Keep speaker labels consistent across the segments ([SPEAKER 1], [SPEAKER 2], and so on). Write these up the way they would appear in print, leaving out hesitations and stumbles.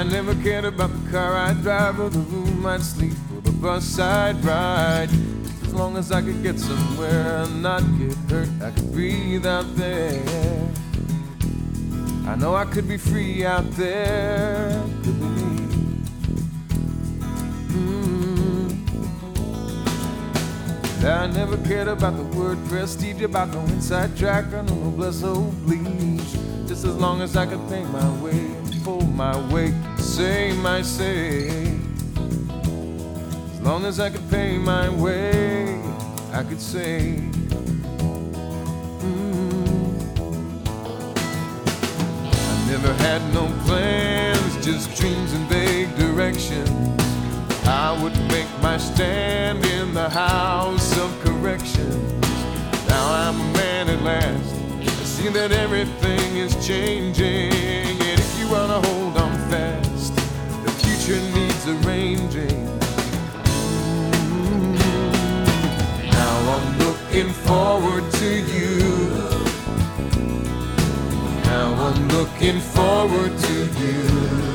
[SPEAKER 1] never cared about the car I'd drive or the room I'd sleep or the bus I'd ride. As long as I could get somewhere and not get hurt, I could breathe out there. I know I could be free out there, could be me. I never cared about the word prestige, about no inside track or no bless bleach. Just as long as I could pay my way and pull my weight and say my say. As long as I could pay my way, I could say. I never had no plans, just dreams and vague directions. I would make my stand in the house of corrections. Now I'm a man at last. I see that everything is changing, and if you wanna hold on fast, the future needs arranging. Now I'm looking forward to you. Now I'm looking forward to you.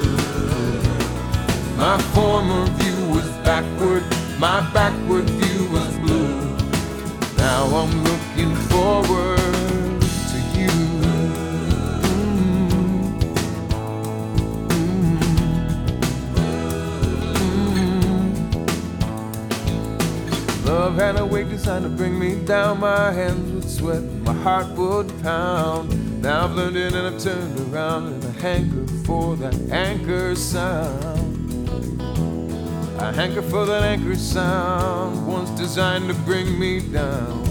[SPEAKER 1] My former view was backward, my backward view was blue. Now I'm looking forward to you. Love had a way designed to bring me down. My hands would sweat, my heart would pound. Now I've learned it and I've turned around, and I hanker for that anchor sound. I hanker for that anchor sound, once designed to bring me down.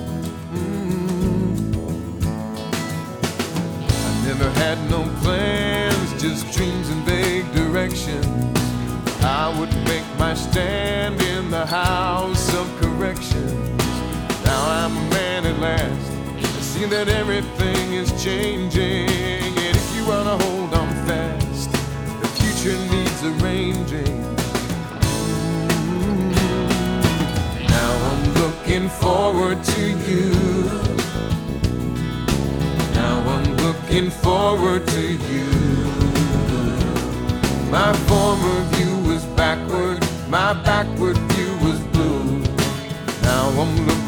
[SPEAKER 1] I never had no plans, just dreams and vague directions. I would make my stand in the house of corrections. Now I'm a man at last. I see that everything is changing, and if you wanna hold on fast, the future needs arranging. Looking forward to you. Now I'm looking forward to you. My former view was backward, my backward view was blue. Now I'm looking